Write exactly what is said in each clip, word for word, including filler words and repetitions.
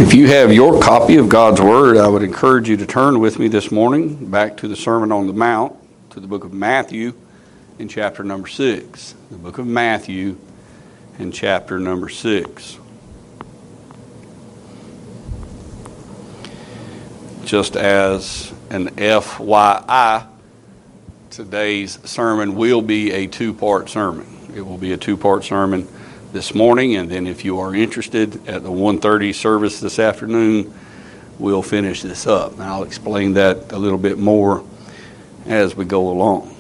If you have your copy of God's Word, I would encourage you to turn with me this morning back to the Sermon on the Mount, to the book of Matthew in chapter number six. The book of Matthew in chapter number six. Just as an F Y I, today's sermon will be a two-part sermon. It will be a two-part sermon this morning, and then if you are interested at the one thirty service this afternoon, we'll finish this up. And I'll explain that a little bit more as we go along.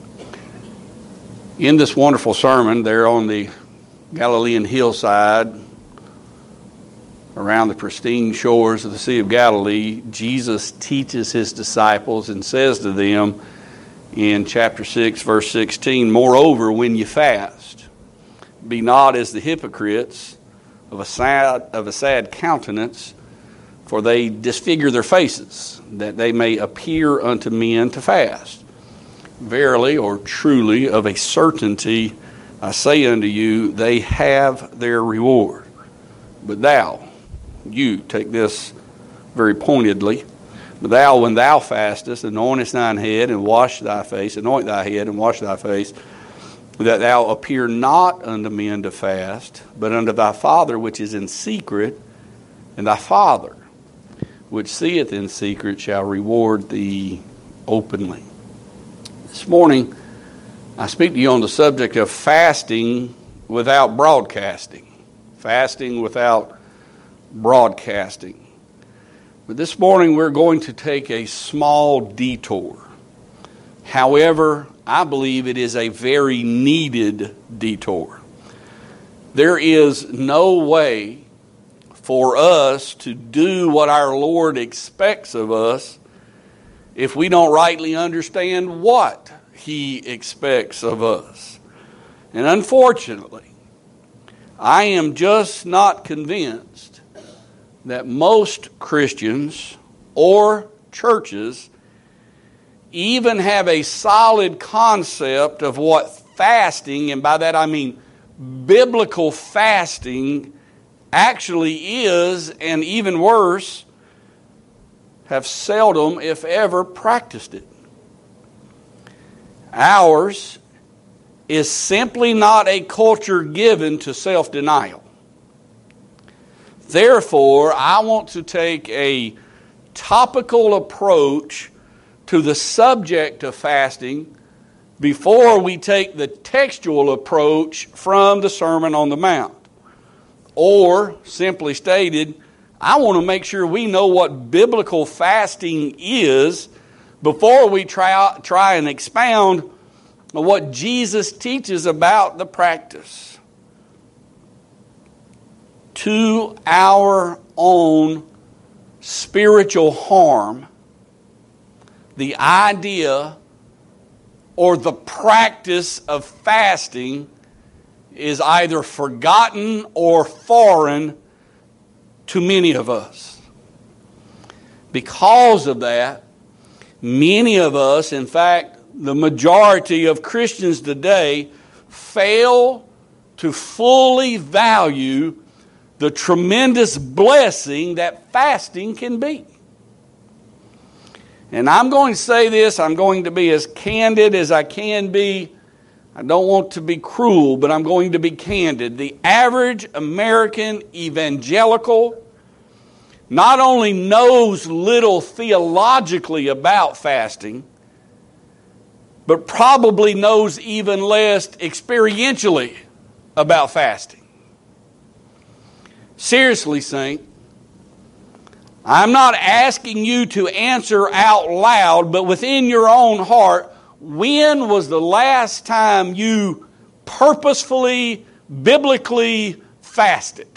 In this wonderful sermon, there on the Galilean hillside, around the pristine shores of the Sea of Galilee, Jesus teaches his disciples and says to them in chapter six, verse sixteen, "Moreover, when you fast, be not as the hypocrites of a sad of a sad countenance, for they disfigure their faces, that they may appear unto men to fast. Verily or truly, of a certainty, I say unto you, they have their reward. But thou," you take this very pointedly, "but thou, when thou fastest, anointest thine head and wash thy face, anoint thy head and wash thy face, that thou appear not unto men to fast, but unto thy Father which is in secret, and thy Father which seeth in secret shall reward thee openly." This morning, I speak to you on the subject of fasting without broadcasting. Fasting without broadcasting. But this morning, we're going to take a small detour. However, I believe it is a very needed detour. There is no way for us to do what our Lord expects of us if we don't rightly understand what He expects of us. And unfortunately, I am just not convinced that most Christians or churches even have a solid concept of what fasting, and by that I mean biblical fasting, actually is, and even worse, have seldom, if ever, practiced it. Ours is simply not a culture given to self-denial. Therefore, I want to take a topical approach to the subject of fasting before we take the textual approach from the Sermon on the Mount. Or, simply stated, I want to make sure we know what biblical fasting is before we try, try and expound what Jesus teaches about the practice. To our own spiritual harm, the idea or the practice of fasting is either forgotten or foreign to many of us. Because of that, many of us, in fact, the majority of Christians today, fail to fully value the tremendous blessing that fasting can be. And I'm going to say this, I'm going to be as candid as I can be. I don't want to be cruel, but I'm going to be candid. The average American evangelical not only knows little theologically about fasting, but probably knows even less experientially about fasting. Seriously, saint, I'm not asking you to answer out loud, but within your own heart, when was the last time you purposefully, biblically fasted?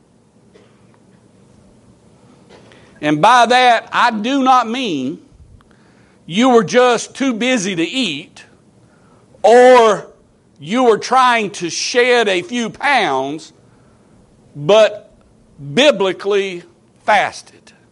And by that, I do not mean you were just too busy to eat, or you were trying to shed a few pounds, but biblically fasted.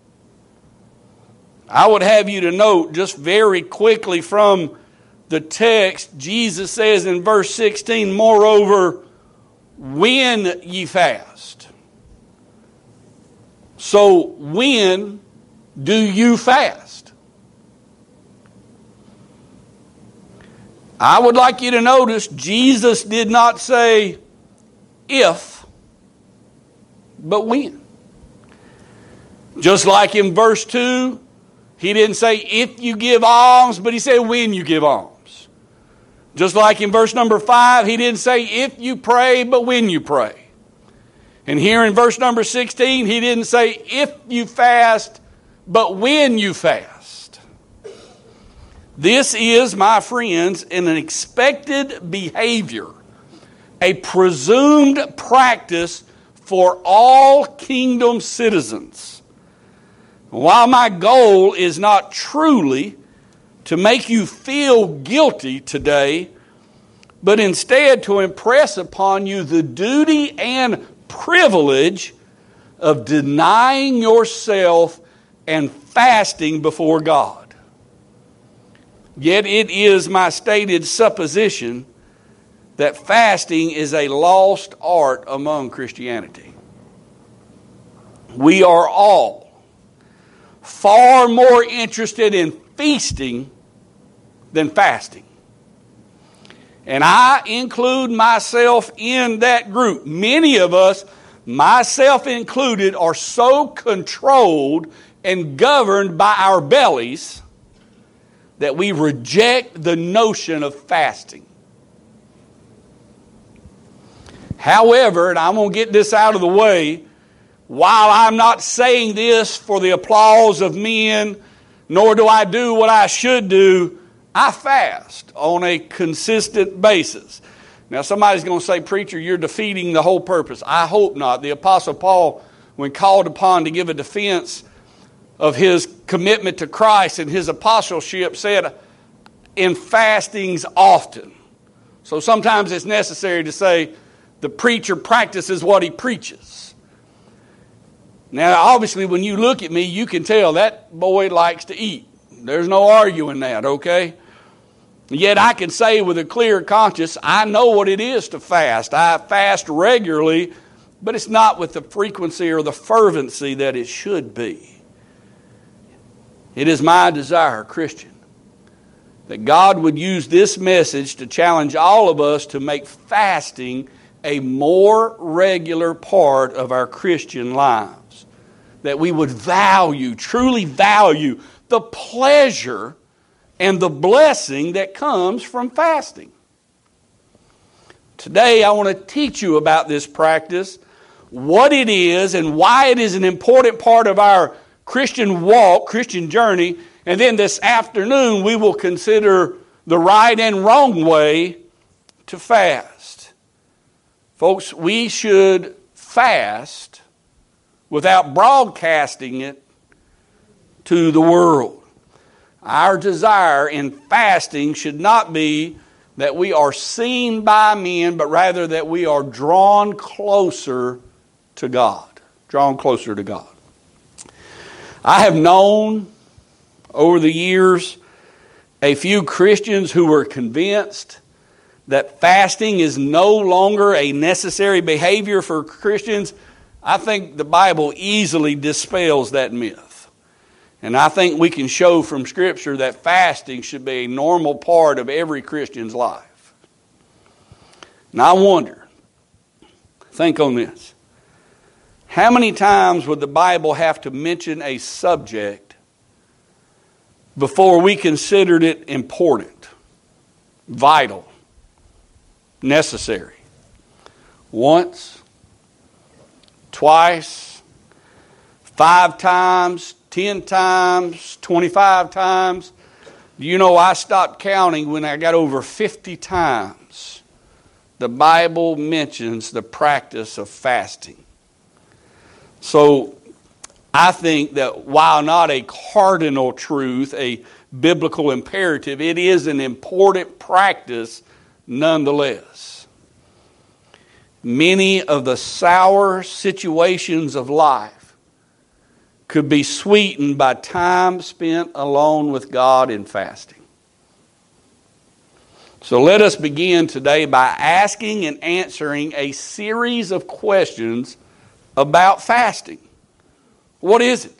I would have you to note just very quickly from the text, Jesus says in verse sixteen, "Moreover, when ye fast." So when do you fast? I would like you to notice Jesus did not say if, but when. Just like in verse two, he didn't say if you give alms, but he said when you give alms. Just like in verse number five, he didn't say if you pray, but when you pray. And here in verse number sixteen, he didn't say if you fast, but when you fast. This is, my friends, an expected behavior, a presumed practice for all kingdom citizens. While my goal is not truly to make you feel guilty today, but instead to impress upon you the duty and privilege of denying yourself and fasting before God. Yet it is my stated supposition that fasting is a lost art among Christianity. We are all far more interested in feasting than fasting. And I include myself in that group. Many of us, myself included, are so controlled and governed by our bellies that we reject the notion of fasting. However, and I'm going to get this out of the way, while I'm not saying this for the applause of men, nor do I do what I should do, I fast on a consistent basis. Now somebody's going to say, preacher, you're defeating the whole purpose. I hope not. The Apostle Paul, when called upon to give a defense of his commitment to Christ and his apostleship, said, in fastings often. So sometimes it's necessary to say, the preacher practices what he preaches. Now, obviously, when you look at me, you can tell that boy likes to eat. There's no arguing that, okay? Yet I can say with a clear conscience, I know what it is to fast. I fast regularly, but it's not with the frequency or the fervency that it should be. It is my desire, Christian, that God would use this message to challenge all of us to make fasting a more regular part of our Christian lives. That we would value, truly value, the pleasure and the blessing that comes from fasting. Today I want to teach you about this practice, what it is and why it is an important part of our Christian walk, Christian journey, and then this afternoon we will consider the right and wrong way to fast. Folks, we should fast without broadcasting it to the world. Our desire in fasting should not be that we are seen by men, but rather that we are drawn closer to God. Drawn closer to God. I have known over the years a few Christians who were convinced that fasting is no longer a necessary behavior for Christians. I think the Bible easily dispels that myth. And I think we can show from Scripture that fasting should be a normal part of every Christian's life. Now I wonder, think on this. How many times would the Bible have to mention a subject before we considered it important, vital, necessary? Once, twice, five times, ten times, twenty-five times. You know, I stopped counting when I got over fifty times. The Bible mentions the practice of fasting. So I think that while not a cardinal truth, a biblical imperative, it is an important practice nonetheless. Many of the sour situations of life could be sweetened by time spent alone with God in fasting. So let us begin today by asking and answering a series of questions about fasting. What is it?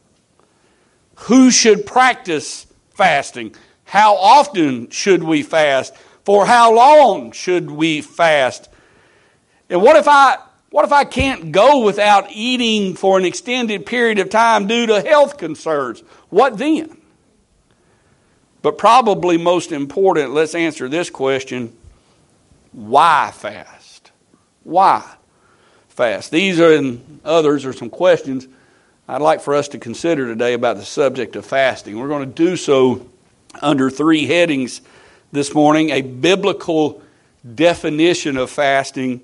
Who should practice fasting? How often should we fast? For how long should we fast? And what if I what if I can't go without eating for an extended period of time due to health concerns? What then? But probably most important, let's answer this question. Why fast? Why fast? These are and others are some questions I'd like for us to consider today about the subject of fasting. We're going to do so under three headings this morning: a biblical definition of fasting,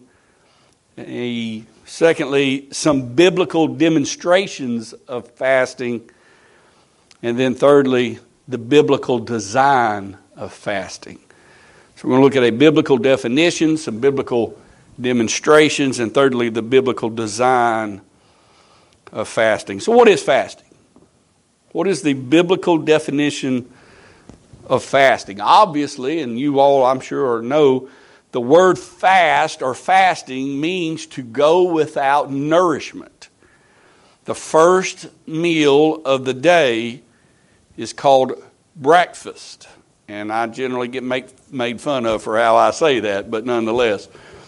a, secondly, some biblical demonstrations of fasting, and then thirdly, the biblical design of fasting. So we're going to look at a biblical definition, some biblical demonstrations, and thirdly, the biblical design of fasting. So what is fasting? What is the biblical definition of fasting? Obviously, and you all I'm sure know, the word fast or fasting means to go without nourishment. The first meal of the day is called breakfast. And I generally get make, made fun of for how I say that, but nonetheless.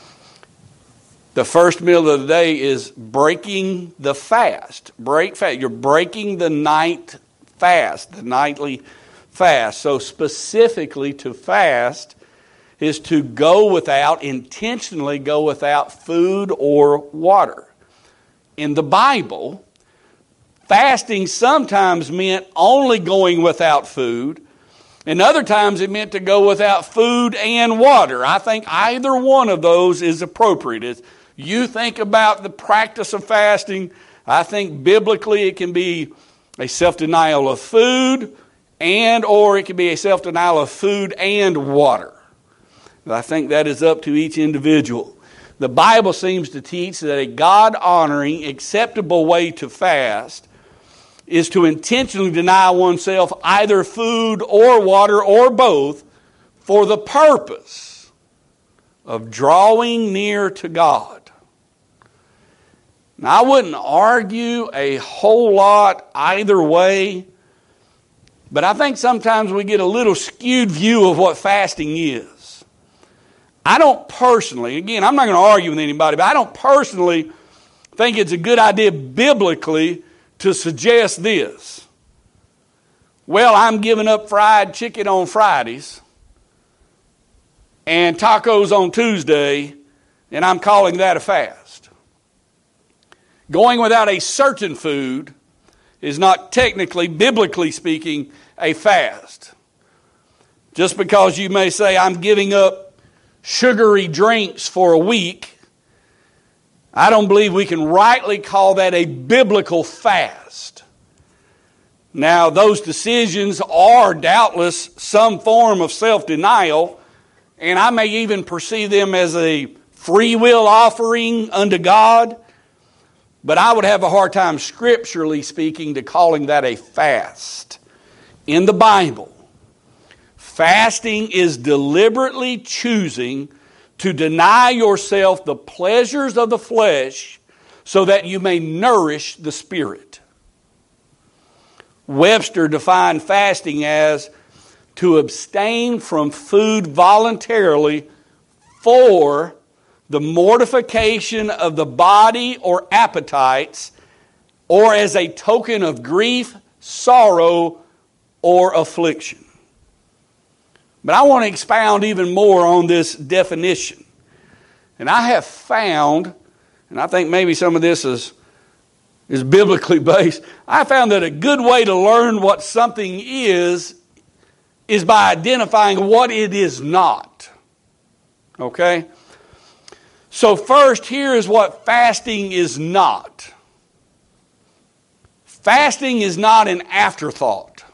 The first meal of the day is breaking the fast. Break fast. You're breaking the night fast, the nightly fast. So specifically to fast is to go without, intentionally go without food or water. In the Bible, fasting sometimes meant only going without food, and other times it meant to go without food and water. I think either one of those is appropriate. It's, you think about the practice of fasting, I think biblically it can be a self-denial of food, and or it can be a self-denial of food and water. I think that is up to each individual. The Bible seems to teach that a God-honoring, acceptable way to fast is to intentionally deny oneself either food or water or both for the purpose of drawing near to God. Now, I wouldn't argue a whole lot either way, but I think sometimes we get a little skewed view of what fasting is. I don't personally, again, I'm not going to argue with anybody, but I don't personally think it's a good idea biblically to suggest this. Well, I'm giving up fried chicken on Fridays and tacos on Tuesday, and I'm calling that a fast. Going without a certain food is not technically, biblically speaking, a fast. Just because you may say, I'm giving up sugary drinks for a week, I don't believe we can rightly call that a biblical fast. Now, those decisions are doubtless some form of self-denial, and I may even perceive them as a free will offering unto God, but I would have a hard time scripturally speaking to calling that a fast. In the Bible, fasting is deliberately choosing to deny yourself the pleasures of the flesh so that you may nourish the spirit. Webster defined fasting as to abstain from food voluntarily for the mortification of the body or appetites, or as a token of grief, sorrow, or affliction. But I want to expound even more on this definition. And I have found, and I think maybe some of this is, is biblically based, I found that a good way to learn what something is, is by identifying what it is not. Okay? So first, here is what fasting is not. Fasting is not an afterthought.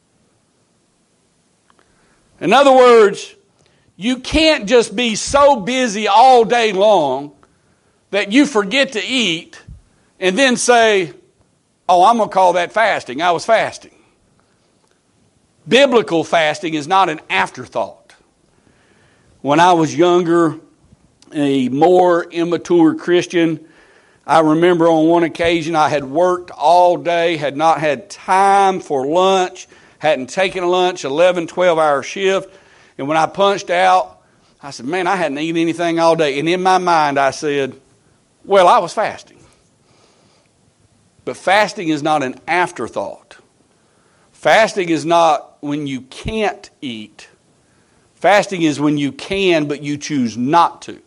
In other words, you can't just be so busy all day long that you forget to eat and then say, oh, I'm going to call that fasting. I was fasting. Biblical fasting is not an afterthought. When I was younger, a more immature Christian, I remember on one occasion I had worked all day, had not had time for lunch, hadn't taken a lunch, eleven, twelve hour shift. And when I punched out, I said, man, I hadn't eaten anything all day. And in my mind I said, well, I was fasting. But fasting is not an afterthought. Fasting is not when you can't eat. Fasting is when you can, but you choose not to.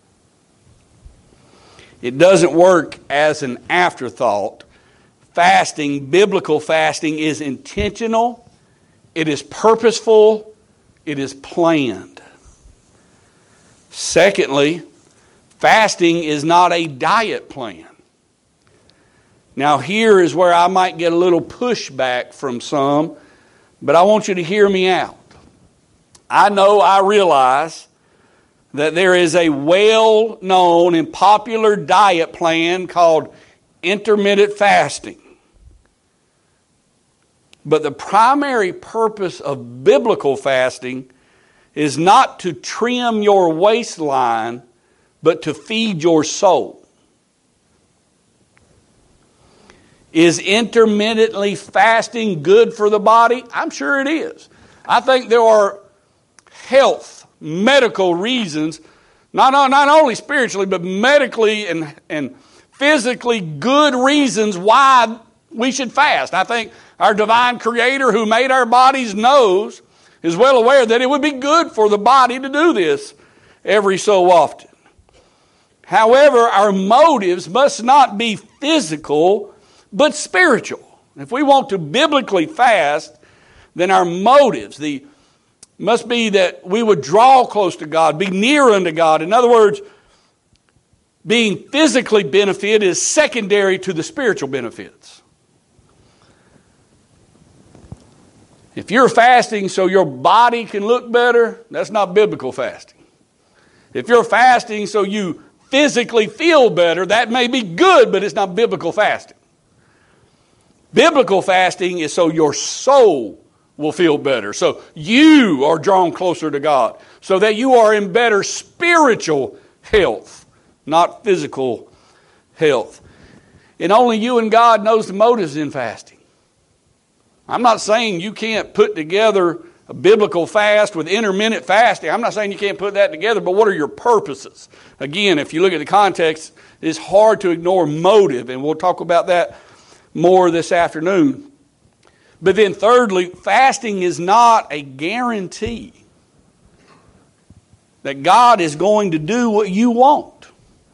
It doesn't work as an afterthought. Fasting, biblical fasting, is intentional, it is purposeful, it is planned. Secondly, fasting is not a diet plan. Now here is where I might get a little pushback from some, but I want you to hear me out. I know, I realize that there is a well-known and popular diet plan called intermittent fasting. But the primary purpose of biblical fasting is not to trim your waistline, but to feed your soul. Is intermittently fasting good for the body? I'm sure it is. I think there are health, medical reasons, not, not only spiritually, but medically and, and physically good reasons why we should fast. I think our divine Creator who made our bodies knows, is well aware that it would be good for the body to do this every so often. However, our motives must not be physical, but spiritual. If we want to biblically fast, then our motives, the must be that we would draw close to God, be near unto God. In other words, being physically benefited is secondary to the spiritual benefits. If you're fasting so your body can look better, that's not biblical fasting. If you're fasting so you physically feel better, that may be good, but it's not biblical fasting. Biblical fasting is so your soul will feel better. So you are drawn closer to God. So that you are in better spiritual health, not physical health. And only you and God knows the motives in fasting. I'm not saying you can't put together a biblical fast with intermittent fasting. I'm not saying you can't put that together, but what are your purposes? Again, if you look at the context, it's hard to ignore motive, and we'll talk about that more this afternoon. But then thirdly, fasting is not a guarantee that God is going to do what you want.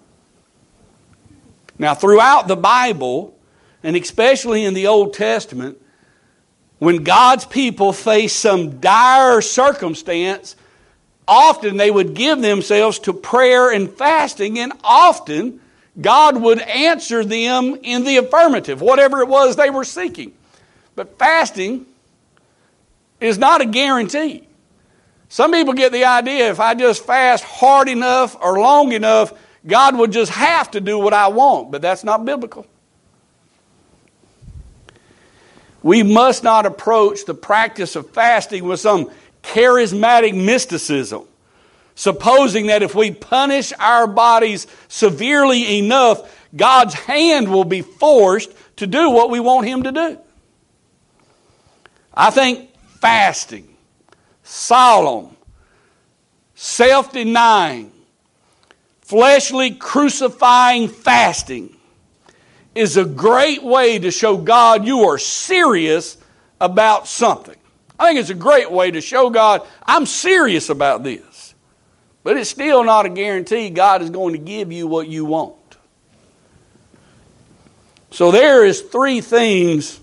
Now, throughout the Bible, and especially in the Old Testament, when God's people faced some dire circumstance, often they would give themselves to prayer and fasting, and often God would answer them in the affirmative, whatever it was they were seeking. But fasting is not a guarantee. Some people get the idea if I just fast hard enough or long enough, God would just have to do what I want. But that's not biblical. We must not approach the practice of fasting with some charismatic mysticism, supposing that if we punish our bodies severely enough, God's hand will be forced to do what we want Him to do. I think fasting, solemn, self-denying, fleshly crucifying fasting is a great way to show God you are serious about something. I think it's a great way to show God I'm serious about this. But it's still not a guarantee God is going to give you what you want. So there is three things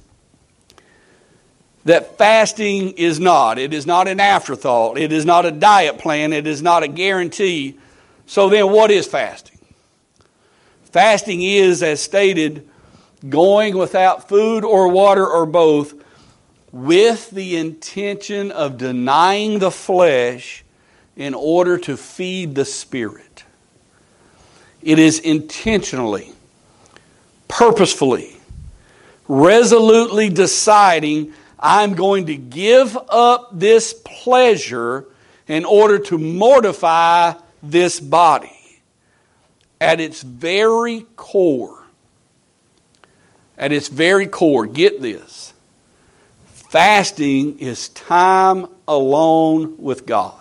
that fasting is not. It is not an afterthought. It is not a diet plan. It is not a guarantee. So then what is fasting? Fasting is, as stated, going without food or water or both with the intention of denying the flesh in order to feed the spirit. It is intentionally, purposefully, resolutely deciding I'm going to give up this pleasure in order to mortify this body. at its very core, at its very core, get this, fasting is time alone with God.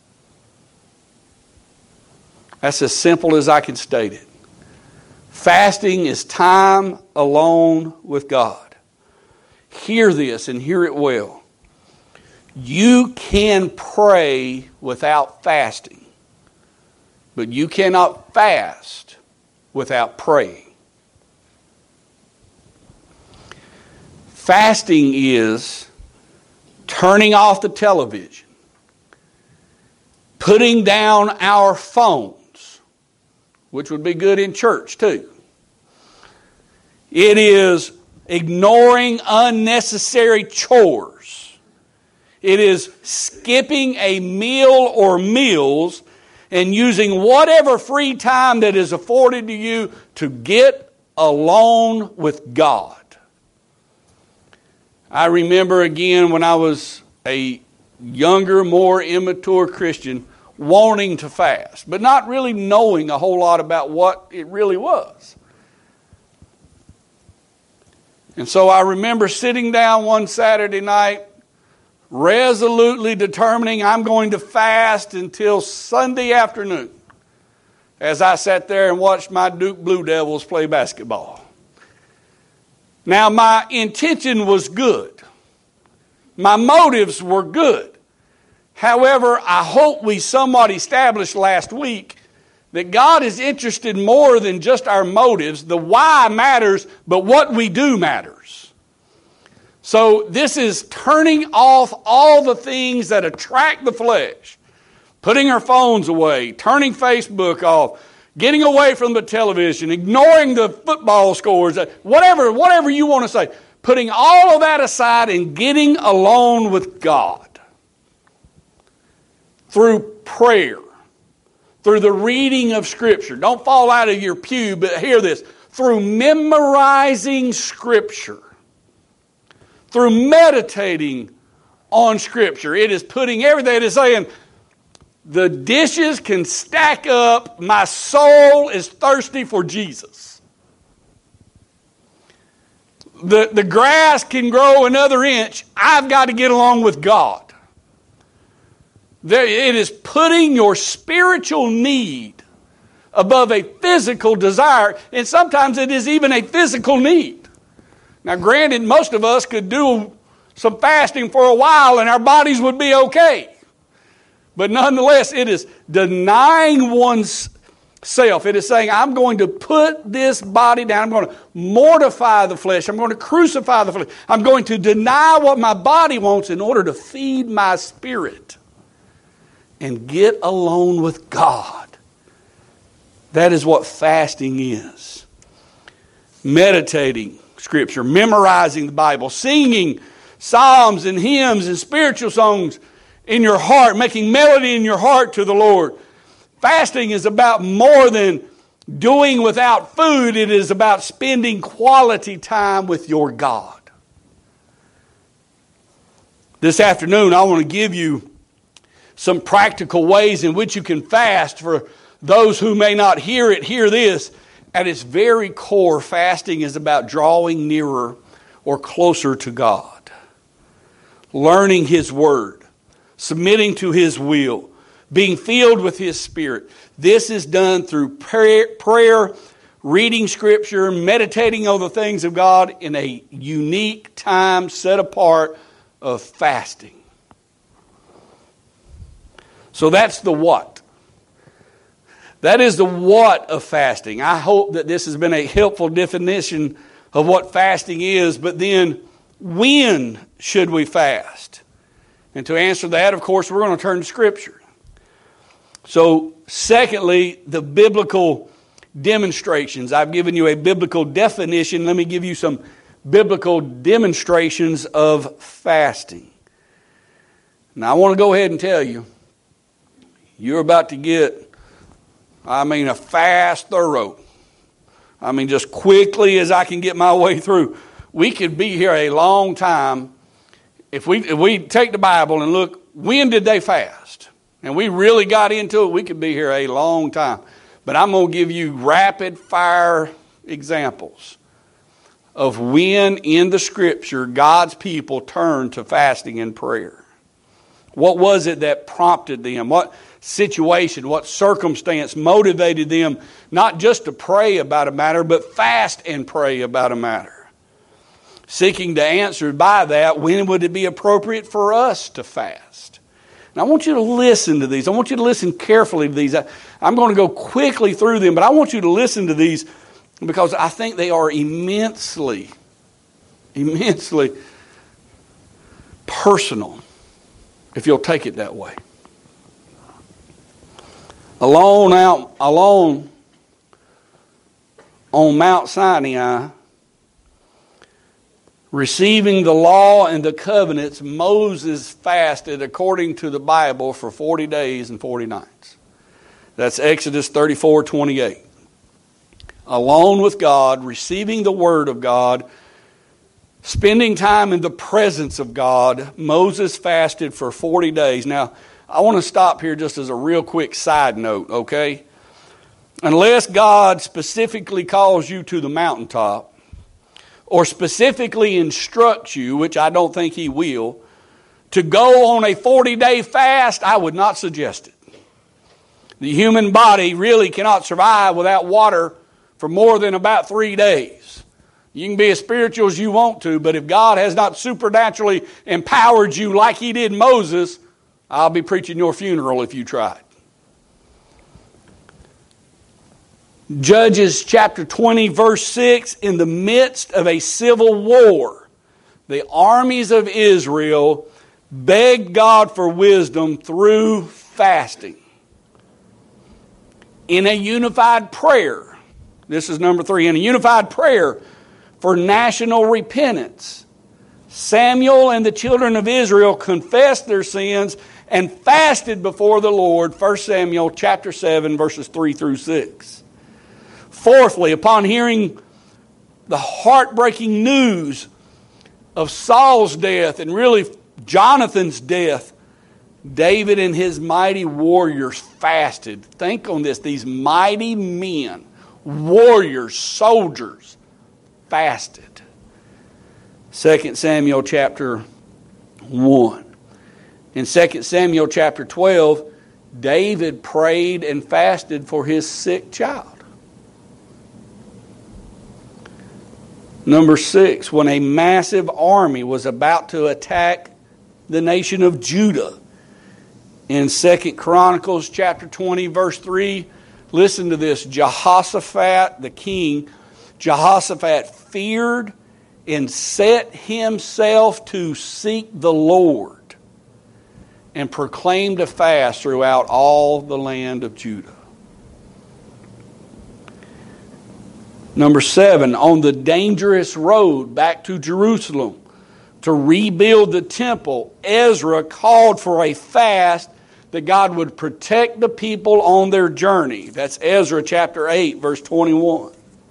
That's as simple as I can state it. Fasting is time alone with God. Hear this and hear it well. You can pray without fasting, but you cannot fast without praying. Fasting is turning off the television, putting down our phones, which would be good in church too. It is ignoring unnecessary chores. It is skipping a meal or meals and using whatever free time that is afforded to you to get alone with God. I remember again when I was a younger, more immature Christian, wanting to fast, but not really knowing a whole lot about what it really was. And so I remember sitting down one Saturday night, resolutely determining I'm going to fast until Sunday afternoon, as I sat there and watched my Duke Blue Devils play basketball. Now, my intention was good. My motives were good. However, I hope we somewhat established last week that God is interested more than just our motives. The why matters, but what we do matters. So this is turning off all the things that attract the flesh, putting our phones away, turning Facebook off, getting away from the television, ignoring the football scores, whatever, whatever you want to say, putting all of that aside and getting alone with God through prayer, through the reading of Scripture. Don't fall out of your pew, but hear this. Through memorizing Scripture. Through meditating on Scripture. It is putting everything, it is saying, the dishes can stack up. My soul is thirsty for Jesus. The, the grass can grow another inch. I've got to get along with God. There, it is putting your spiritual need above a physical desire, and sometimes it is even a physical need. Now, granted, most of us could do some fasting for a while and our bodies would be okay. But nonetheless, it is denying one's self. It is saying, I'm going to put this body down. I'm going to mortify the flesh. I'm going to crucify the flesh. I'm going to deny what my body wants in order to feed my spirit and get alone with God. That is what fasting is. Meditating Scripture, memorizing the Bible, singing psalms and hymns and spiritual songs in your heart, making melody in your heart to the Lord. Fasting is about more than doing without food. It is about spending quality time with your God. This afternoon, I want to give you some practical ways in which you can fast. For those who may not hear it, hear this. At its very core, fasting is about drawing nearer or closer to God. Learning His Word. Submitting to His will. Being filled with His Spirit. This is done through prayer, prayer, reading Scripture, meditating on the things of God in a unique time set apart of fasting. So that's the what. That is the what of fasting. I hope that this has been a helpful definition of what fasting is. But then, when should we fast? And to answer that, of course, we're going to turn to Scripture. So, secondly, the biblical demonstrations. I've given you a biblical definition. Let me give you some biblical demonstrations of fasting. Now, I want to go ahead and tell you, you're about to get, I mean, a fast thorough. I mean, just quickly as I can get my way through. We could be here a long time. If we if we take the Bible and look, when did they fast? And we really got into it, we could be here a long time. But I'm going to give you rapid fire examples of when in the Scripture God's people turned to fasting and prayer. What was it that prompted them? What situation, what circumstance motivated them not just to pray about a matter, but fast and pray about a matter? Seeking to answer by that, when would it be appropriate for us to fast? And I want you to listen to these. I want you to listen carefully to these. I, I'm going to go quickly through them, but I want you to listen to these because I think they are immensely, immensely personal, if you'll take it that way. Alone out, alone on Mount Sinai, receiving the law and the covenants, Moses fasted according to the Bible for forty days and forty nights. That's Exodus thirty-four twenty-eight. Alone with God, receiving the Word of God, spending time in the presence of God, Moses fasted for forty days. Now, I want to stop here just as a real quick side note, okay? Unless God specifically calls you to the mountaintop, or specifically instructs you, which I don't think He will, to go on a forty-day fast, I would not suggest it. The human body really cannot survive without water for more than about three days. You can be as spiritual as you want to, but if God has not supernaturally empowered you like He did Moses, I'll be preaching your funeral if you tried. Judges chapter twenty verse six, in the midst of a civil war, the armies of Israel begged God for wisdom through fasting. In a unified prayer, this is number three, in a unified prayer for national repentance, Samuel and the children of Israel confessed their sins and fasted before the Lord. First Samuel chapter seven verses three through six. Fourthly, upon hearing the heartbreaking news of Saul's death and really Jonathan's death, David and his mighty warriors fasted. Think on this. These mighty men, warriors, soldiers, fasted. Second Samuel chapter one. In Second Samuel chapter twelve, David prayed and fasted for his sick child. Number six, when a massive army was about to attack the nation of Judah. In Second Chronicles chapter twenty verse three, listen to this. Jehoshaphat, the king, Jehoshaphat feared and set himself to seek the Lord and proclaimed a fast throughout all the land of Judah. Number seven, on the dangerous road back to Jerusalem to rebuild the temple, Ezra called for a fast that God would protect the people on their journey. That's Ezra chapter eight, verse twenty-one.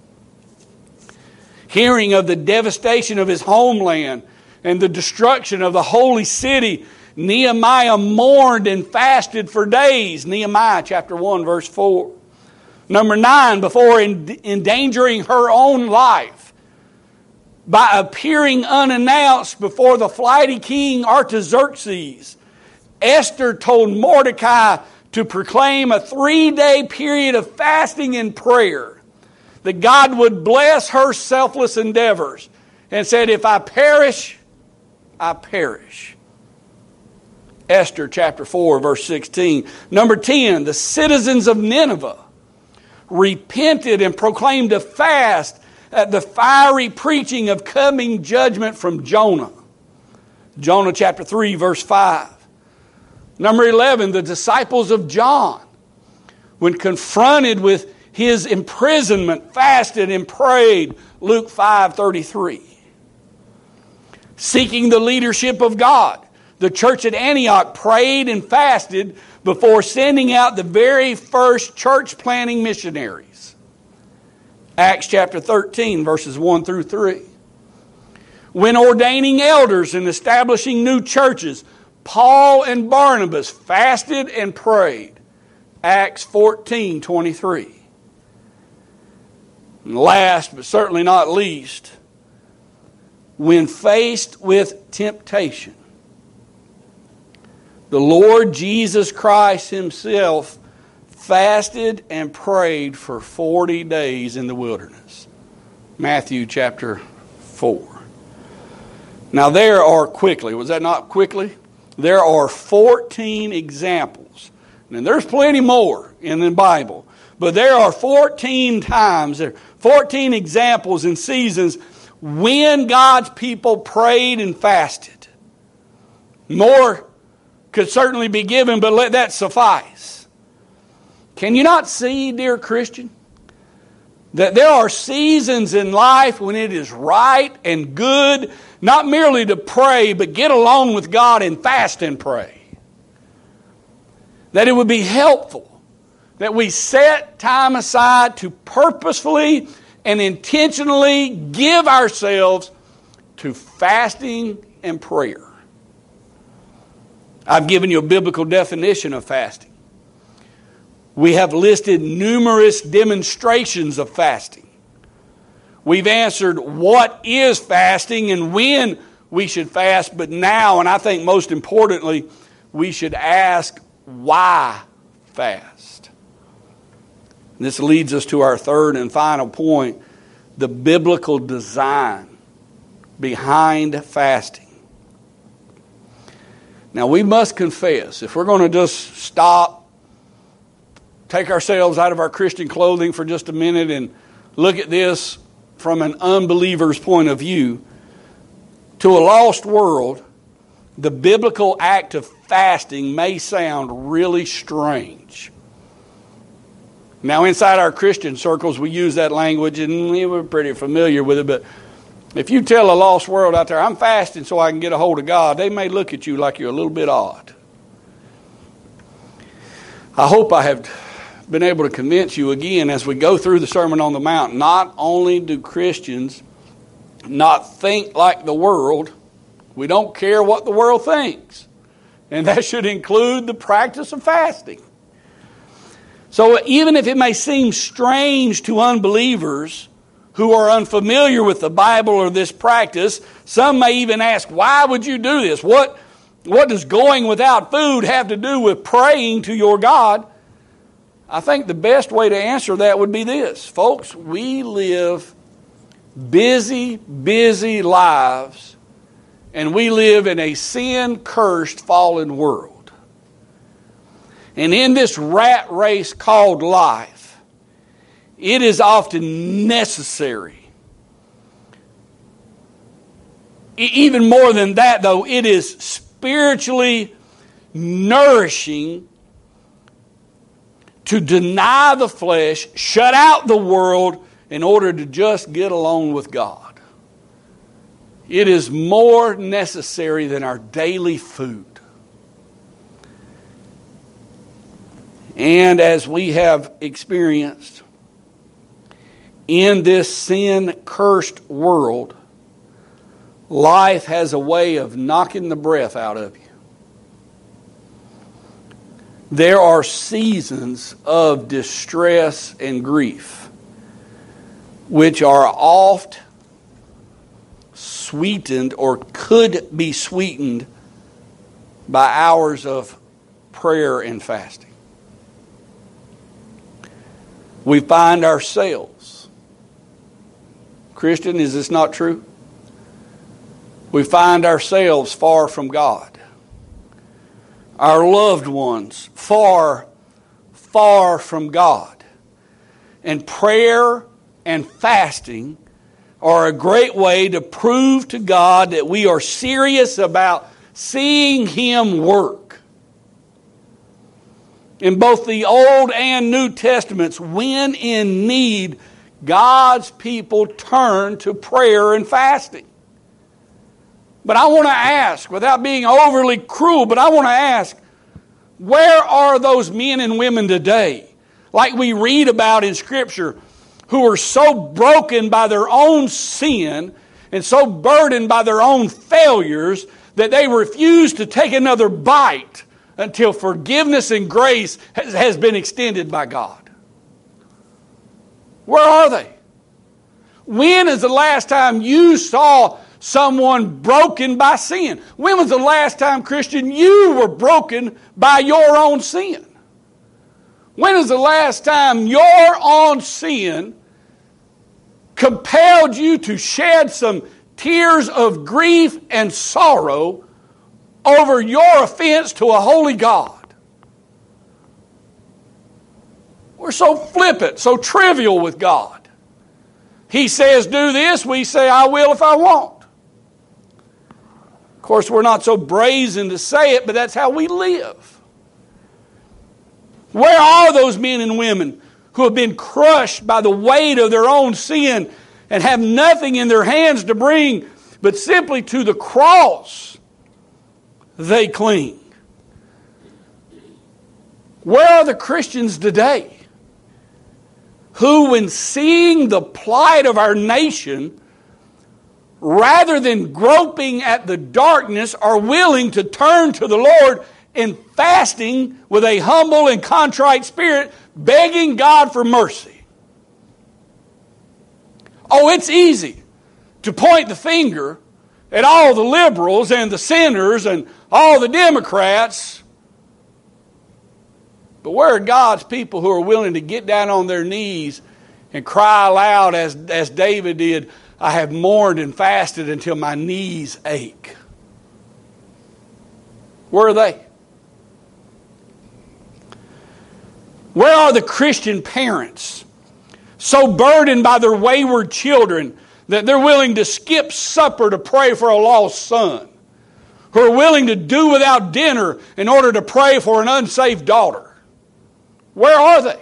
Hearing of the devastation of his homeland and the destruction of the holy city, Nehemiah mourned and fasted for days. Nehemiah chapter one, verse four. Number nine, before endangering her own life by appearing unannounced before the flighty king Artaxerxes, Esther told Mordecai to proclaim a three-day period of fasting and prayer, that God would bless her selfless endeavors, and said, if I perish, I perish. Esther chapter four, verse sixteen. Number ten, the citizens of Nineveh repented and proclaimed a fast at the fiery preaching of coming judgment from Jonah. Jonah chapter three, verse five. Number eleven, the disciples of John, when confronted with his imprisonment, fasted and prayed. Luke five thirty-three. Seeking the leadership of God, the church at Antioch prayed and fasted before sending out the very first church planting missionaries. Acts chapter thirteen, verses one through three. When ordaining elders and establishing new churches, Paul and Barnabas fasted and prayed. Acts fourteen twenty-three. And last, but certainly not least, when faced with temptation, the Lord Jesus Christ Himself fasted and prayed for forty days in the wilderness. Matthew chapter four. Now there are quickly, was that not quickly? There are fourteen examples. And there's plenty more in the Bible. But there are fourteen times, there are fourteen examples and seasons when God's people prayed and fasted. More could certainly be given, but let that suffice. Can you not see, dear Christian, that there are seasons in life when it is right and good not merely to pray, but get along with God and fast and pray? That it would be helpful that we set time aside to purposefully and intentionally give ourselves to fasting and prayer. I've given you a biblical definition of fasting. We have listed numerous demonstrations of fasting. We've answered what is fasting and when we should fast, but now, and I think most importantly, we should ask why fast. This leads us to our third and final point, the biblical design behind fasting. Now we must confess, if we're going to just stop, take ourselves out of our Christian clothing for just a minute and look at this from an unbeliever's point of view, to a lost world, the biblical act of fasting may sound really strange. Now, inside our Christian circles, we use that language, and we're pretty familiar with it. But if you tell a lost world out there, I'm fasting so I can get a hold of God, they may look at you like you're a little bit odd. I hope I have been able to convince you again as we go through the Sermon on the Mount. Not only do Christians not think like the world, we don't care what the world thinks. And that should include the practice of fasting. So even if it may seem strange to unbelievers who are unfamiliar with the Bible or this practice, some may even ask, why would you do this? What, what does going without food have to do with praying to your God? I think the best way to answer that would be this. Folks, we live busy, busy lives, and we live in a sin-cursed, fallen world. And in this rat race called life, it is often necessary. Even more than that, though, it is spiritually nourishing to deny the flesh, shut out the world in order to just get along with God. It is more necessary than our daily food. And as we have experienced in this sin-cursed world, life has a way of knocking the breath out of you. There are seasons of distress and grief, which are oft sweetened or could be sweetened by hours of prayer and fasting. We find ourselves, Christian, is this not true? We find ourselves far from God. Our loved ones far, far from God. And prayer and fasting are a great way to prove to God that we are serious about seeing Him work. In both the Old and New Testaments, when in need, God's people turn to prayer and fasting. But I want to ask, without being overly cruel, but I want to ask, where are those men and women today, like we read about in Scripture, who are so broken by their own sin and so burdened by their own failures that they refuse to take another bite until forgiveness and grace has, has been extended by God? Where are they? When is the last time you saw someone broken by sin? When was the last time, Christian, you were broken by your own sin? When is the last time your own sin compelled you to shed some tears of grief and sorrow over your offense to a holy God? We're so flippant, so trivial with God. He says, do this. We say, I will if I won't. Of course, we're not so brazen to say it, but that's how we live. Where are those men and women who have been crushed by the weight of their own sin and have nothing in their hands to bring, but simply to the cross they cling? Where are the Christians today who, when seeing the plight of our nation, rather than groping at the darkness, are willing to turn to the Lord in fasting with a humble and contrite spirit, begging God for mercy? Oh, it's easy to point the finger at all the liberals and the sinners and all the Democrats. But where are God's people who are willing to get down on their knees and cry aloud as, as David did, I have mourned and fasted until my knees ache? Where are they? Where are the Christian parents so burdened by their wayward children that they're willing to skip supper to pray for a lost son? Who are willing to do without dinner in order to pray for an unsafe daughter? Where are they?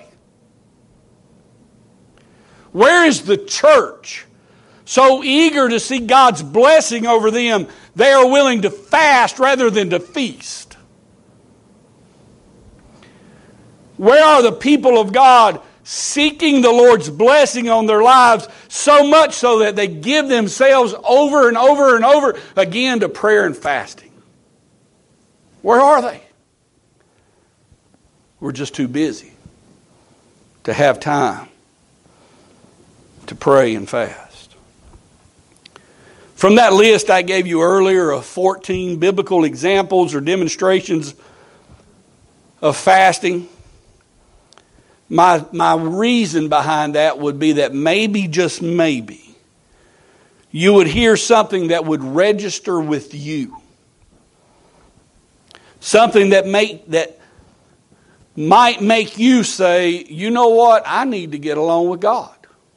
Where is the church so eager to see God's blessing over them, they are willing to fast rather than to feast? Where are the people of God seeking the Lord's blessing on their lives so much so that they give themselves over and over and over again to prayer and fasting? Where are they? We're just too busy to have time to pray and fast. From that list I gave you earlier of fourteen biblical examples or demonstrations of fasting, my, my reason behind that would be that maybe, just maybe, you would hear something that would register with you. Something that make that might make you say, you know what, I need to get along with God.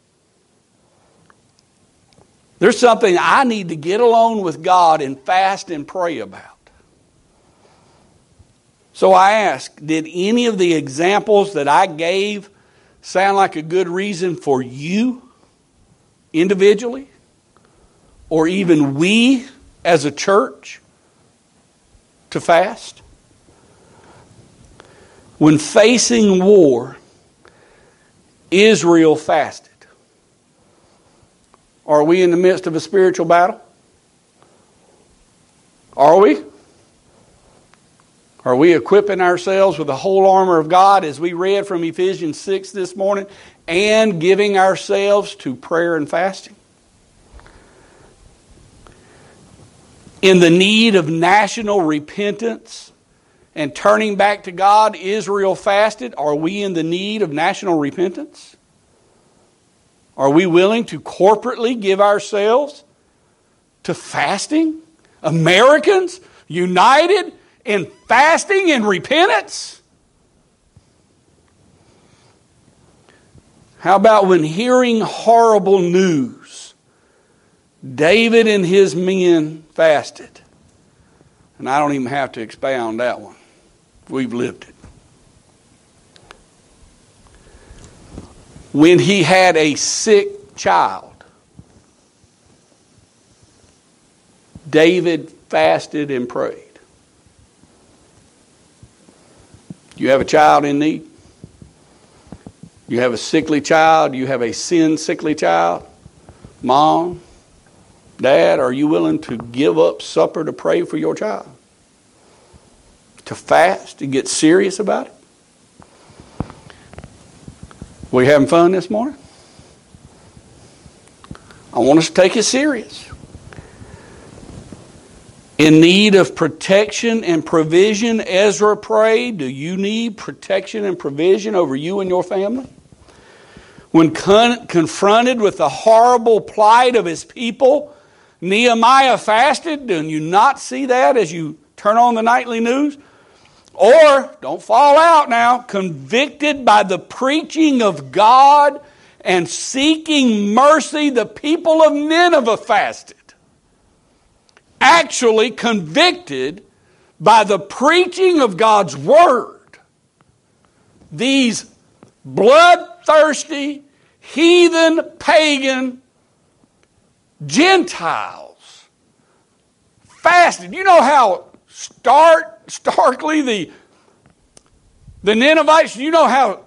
There's something I need to get along with God and fast and pray about. So I ask, did any of the examples that I gave sound like a good reason for you individually, or even we as a church, to fast? When facing war, Israel fasted. Are we in the midst of a spiritual battle? Are we? Are we equipping ourselves with the whole armor of God as we read from Ephesians six this morning, and giving ourselves to prayer and fasting? In the need of national repentance and turning back to God, Israel fasted. Are we in the need of national repentance? Are we willing to corporately give ourselves to fasting? Americans united in fasting and repentance? How about when hearing horrible news, David and his men fasted? And I don't even have to expound that one. We've lived it. When he had a sick child, David fasted and prayed. You have a child in need? You have a sickly child? You have a sin sickly child? Mom, Dad, are you willing to give up supper to pray for your child? To fast, to get serious about it? We having fun this morning? I want us to take it serious. In need of protection and provision, Ezra prayed. Do you need protection and provision over you and your family? When con- confronted with the horrible plight of his people, Nehemiah fasted. Do you not see that as you turn on the nightly news? Or, don't fall out now, convicted by the preaching of God and seeking mercy, the people of Nineveh fasted. Actually convicted by the preaching of God's Word. These bloodthirsty, heathen, pagan Gentiles fasted. You know how stark, starkly the, the Ninevites, you know how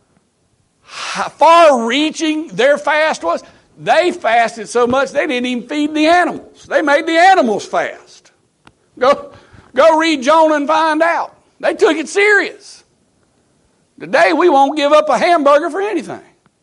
far-reaching their fast was? They fasted so much they didn't even feed the animals. They made the animals fast. Go, go read Jonah and find out. They took it serious. Today we won't give up a hamburger for anything.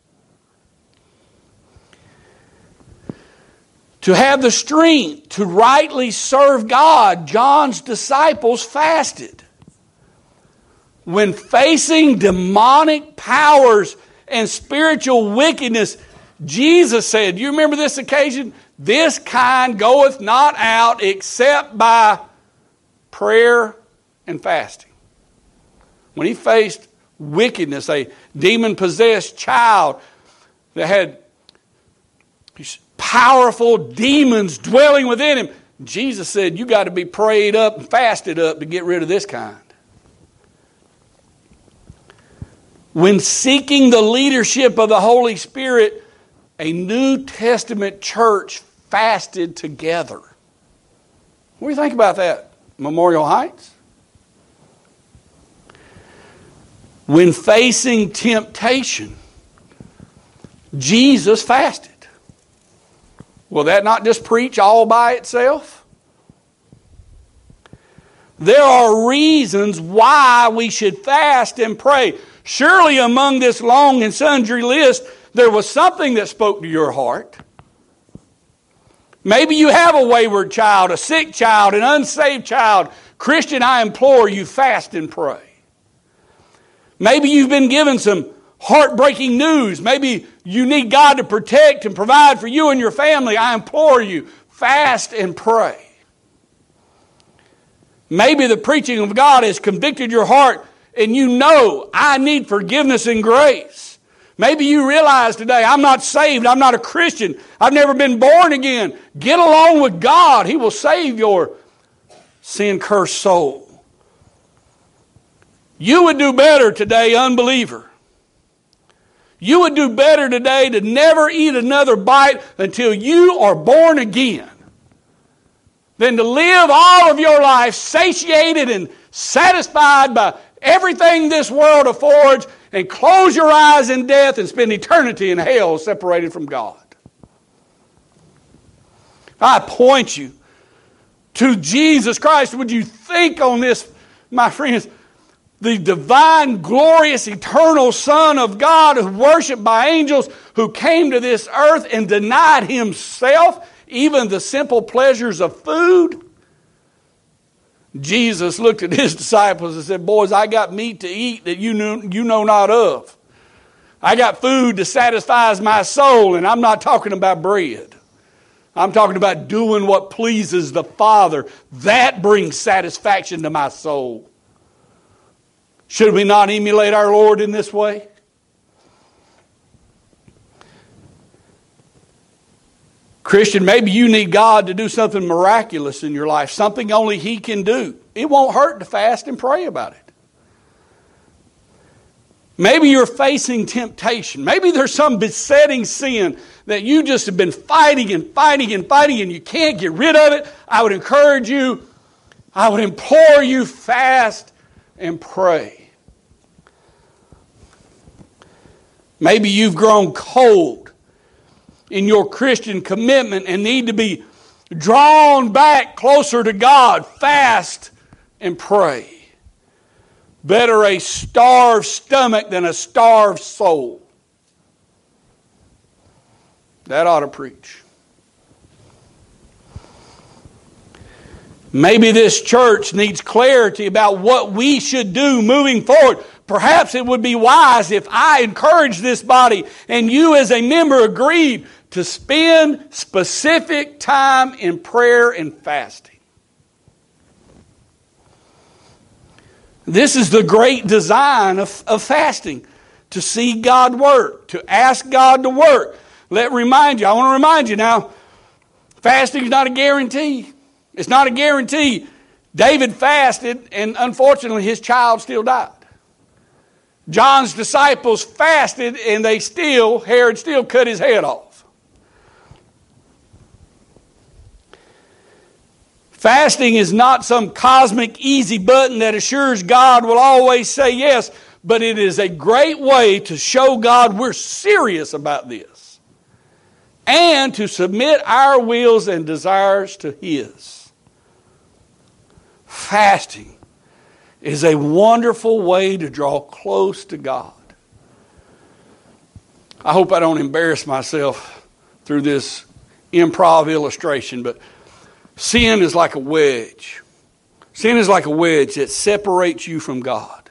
To have the strength to rightly serve God, John's disciples fasted. When facing demonic powers and spiritual wickedness, Jesus said, you remember this occasion? This kind goeth not out except by prayer and fasting. When he faced wickedness, a demon-possessed child that had powerful demons dwelling within him, Jesus said, you got to be prayed up and fasted up to get rid of this kind. When seeking the leadership of the Holy Spirit, a New Testament church fasted together. What do you think about that, Memorial Heights? When facing temptation, Jesus fasted. Will that not just preach all by itself? There are reasons why we should fast and pray. Surely among this long and sundry list, there was something that spoke to your heart. Maybe you have a wayward child, a sick child, an unsaved child. Christian, I implore you, fast and pray. Maybe you've been given some heartbreaking news. Maybe you need God to protect and provide for you and your family. I implore you, fast and pray. Maybe the preaching of God has convicted your heart and you know, I need forgiveness and grace. Maybe you realize today, I'm not saved, I'm not a Christian, I've never been born again. Get along with God. He will save your sin-cursed soul. You would do better today, unbeliever. You would do better today to never eat another bite until you are born again than to live all of your life satiated and satisfied by everything this world affords and close your eyes in death and spend eternity in hell separated from God. I point you to Jesus Christ. Would you think on this, my friends? The divine, glorious, eternal Son of God, who worshiped by angels, who came to this earth and denied himself even the simple pleasures of food. Jesus looked at his disciples and said, boys, I got meat to eat that you know, you know not of. I got food that satisfies my soul, and I'm not talking about bread. I'm talking about doing what pleases the Father. That brings satisfaction to my soul. Should we not emulate our Lord in this way? Christian, maybe you need God to do something miraculous in your life, something only He can do. It won't hurt to fast and pray about it. Maybe you're facing temptation. Maybe there's some besetting sin that you just have been fighting and fighting and fighting and you can't get rid of it. I would encourage you, I would implore you, fast and pray. Maybe you've grown cold in your Christian commitment and need to be drawn back closer to God. Fast and pray. Better a starved stomach than a starved soul. That ought to preach. Maybe this church needs clarity about what we should do moving forward. Perhaps it would be wise if I encourage this body and you as a member agreed to spend specific time in prayer and fasting. This is the great design of, of fasting. To see God work. To ask God to work. Let remind you. I want to remind you now. Fasting is not a guarantee. It's not a guarantee. David fasted and unfortunately his child still died. John's disciples fasted and they still, Herod still cut his head off. Fasting is not some cosmic easy button that assures God will always say yes, but it is a great way to show God we're serious about this and to submit our wills and desires to His. Fasting is a wonderful way to draw close to God. I hope I don't embarrass myself through this improv illustration, but sin is like a wedge. Sin is like a wedge that separates you from God.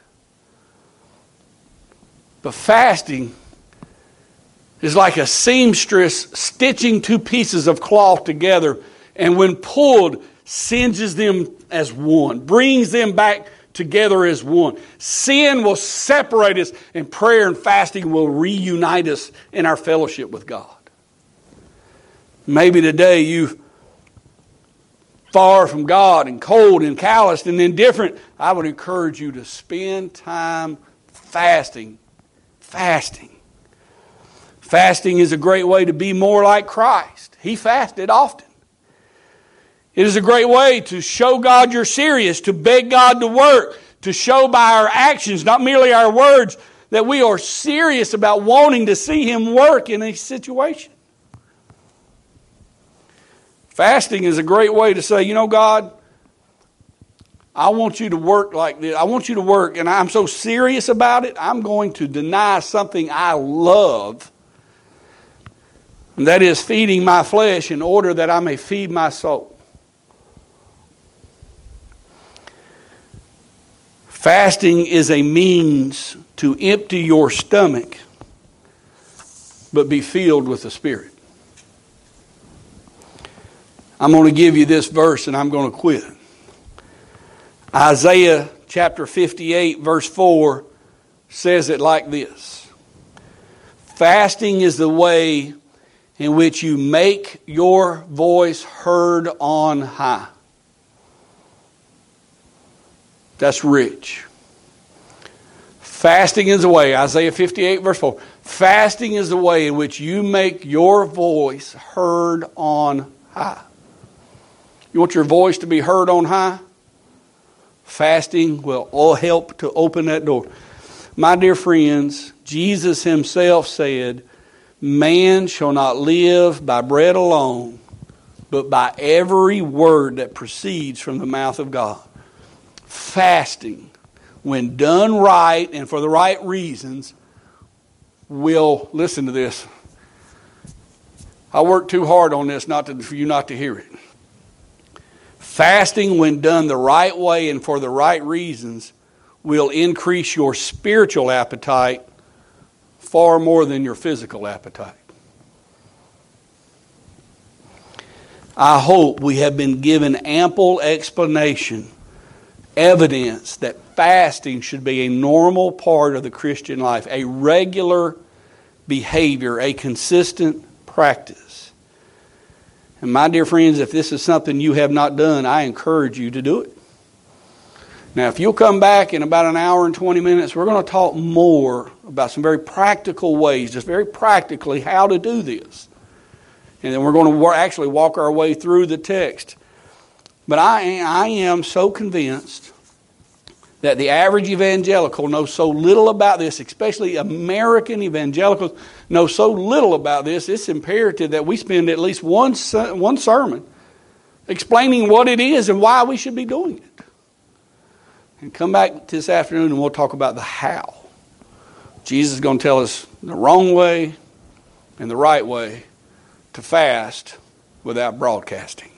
But fasting is like a seamstress stitching two pieces of cloth together, and when pulled, singes them as one, brings them back together as one. Sin will separate us, and prayer and fasting will reunite us in our fellowship with God. Maybe today you far from God and cold and calloused and indifferent. I would encourage you to spend time fasting. Fasting. Fasting is a great way to be more like Christ. He fasted often. It is a great way to show God you're serious, to beg God to work, to show by our actions, not merely our words, that we are serious about wanting to see Him work in a situation. Fasting is a great way to say, you know, God, I want you to work like this. I want you to work, and I'm so serious about it, I'm going to deny something I love, and that is feeding my flesh in order that I may feed my soul. Fasting is a means to empty your stomach, but be filled with the Spirit. I'm going to give you this verse and I'm going to quit. Isaiah chapter fifty-eight verse four says it like this. Fasting is the way in which you make your voice heard on high. That's rich. Fasting is the way, Isaiah fifty-eight verse four. Fasting is the way in which you make your voice heard on high. You want your voice to be heard on high? Fasting will all help to open that door. My dear friends, Jesus Himself said, man shall not live by bread alone, but by every word that proceeds from the mouth of God. Fasting, when done right and for the right reasons, will, listen to this. I worked too hard on this not to, for you not to hear it. Fasting, when done the right way and for the right reasons, will increase your spiritual appetite far more than your physical appetite. I hope we have been given ample explanation, evidence that fasting should be a normal part of the Christian life, a regular behavior, a consistent practice. And my dear friends, if this is something you have not done, I encourage you to do it. Now, if you'll come back in about an hour and twenty minutes, we're going to talk more about some very practical ways, just very practically how to do this. And then we're going to actually walk our way through the text. But I, I am so convinced that the average evangelical knows so little about this, especially American evangelicals know so little about this. It's imperative that we spend at least one, one sermon explaining what it is and why we should be doing it. And come back this afternoon and we'll talk about the how. Jesus is going to tell us the wrong way and the right way to fast without broadcasting.